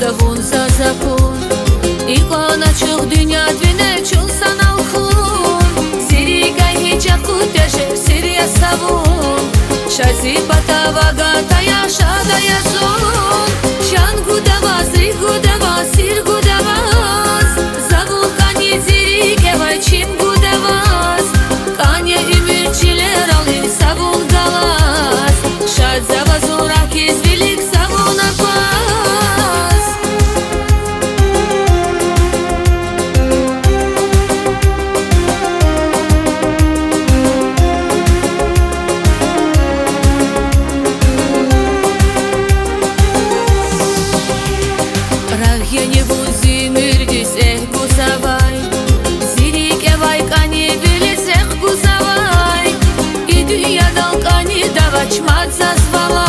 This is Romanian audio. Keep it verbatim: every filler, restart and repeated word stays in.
davun za zakun Ikona çok dünya dvine çul sana ukhun Siri gayhi çakut yaşır siriya savun Şazi patava gata yaşada yazun Şan gudavaz, ri gudavaz, sir gudavaz Zavul kani ziri kevay çim gudavaz Kanye ümirçiler alin savun galaz Şad zavazun rakiz vilik savun akvaz Rahye vunzi mirgis eh gusavay Ziri kevay kani vilis eh gusavay I dünyadan kani davaç matzas valay